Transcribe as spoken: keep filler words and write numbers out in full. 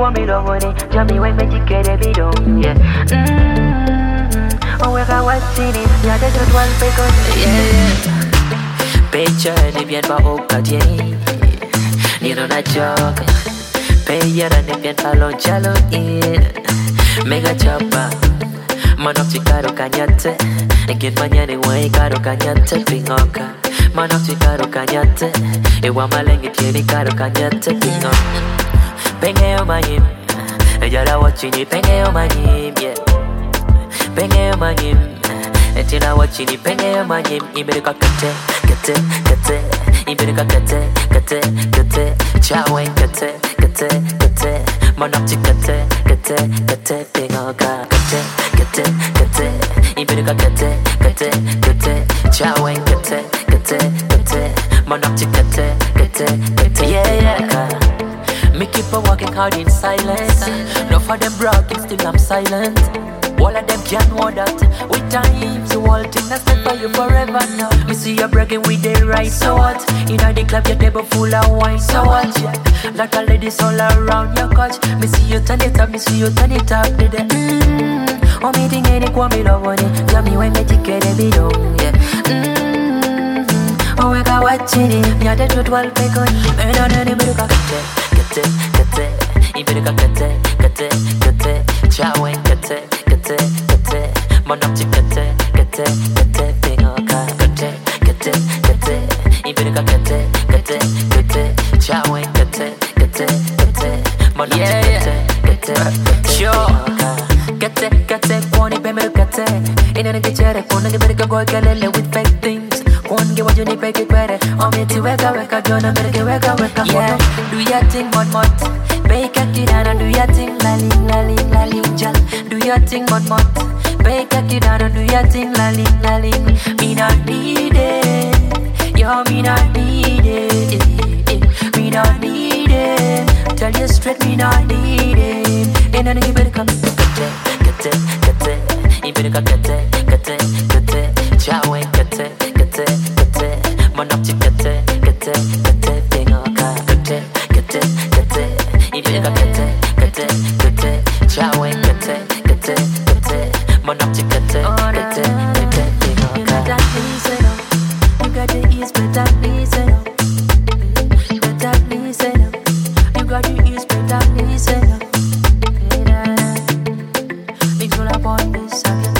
kwa mi lovoni Jami we me jikere bidon Yeah Mmm Weka watini Ya de jot wal pekon Yeah yeah Picture ni bien pa okadie Ni no na joke Peyera ni bien pa lonchalo in Mega chapa Manok chikaro kanyate Ngin manyani wai karo kanyate pingoka Manok chikaro kanyate Ewa malengi tieni karo kanyate pingoka Pengeo manyim Ejala wachini pengeo manyim yeah Pengeo manyim Etina wachini pengeo manyim Imerika kate, kate, kate Imerika kate, kate, kate Chawen kate, kate, kate Manok chikate, kate, kate pingoka Kate, kate, kate Imerika kate, kate, kate Chawen kate, kate, kate Manok chikate, kate, kate Yeah, yeah Me keep on walking hard in silence. No for them bragging, still I'm silent. All of them can't know that. With times, the whole thing I stand by you forever now. Me see you bragging with the right, so what? Inna the club, your table full of wine, so what? Yeah. Like a ladies all around your couch. Me see you turn it up, me see you turn it up, did it? Mmm. Oh, me think any kwa me love on it. Tell me when me take it, be done, yeah. Mmm. Oh, we got watching it. Me a dead with twelve bacon. Me don't know any better got it. Kate, kate, Iberika kate, kate, kate, Chawen kate, kate, kate, Manok chikate, kate, kate, pingoka, kate, kate, kate, Iberika kate, kate, kate, Chawen kate, kate, kate, Manok chikate, kate, kate, sure, kate, kate, kwani pemel kate, ina nikichere, kuna niberika goy kelele with fake things. One give what you need, make it better. I'm to weka weka, don't make it weka weka. Yeah, do your thing, mon mot. Bake a kid and do your thing, lali lali lali jal. Do your thing, mon mot. Bake a kid and do your thing, lali lali. Me not need it, yo me not need it. Me not need it. Tell you straight, me not need it. And then you better come, kate, kate, kate. You better come, kate, kate, kate. Chawen kate. Manok chikate, kate, kate, pingoka, kate, kate, kate, Iberika kate, kate, kate, Chawen kate, kate, kate, Manok chikate, kate, kate, pingoka. Better listen up, you got the east, better listen up. Better listen up, you got the east, better listen up. Mix all up on this again.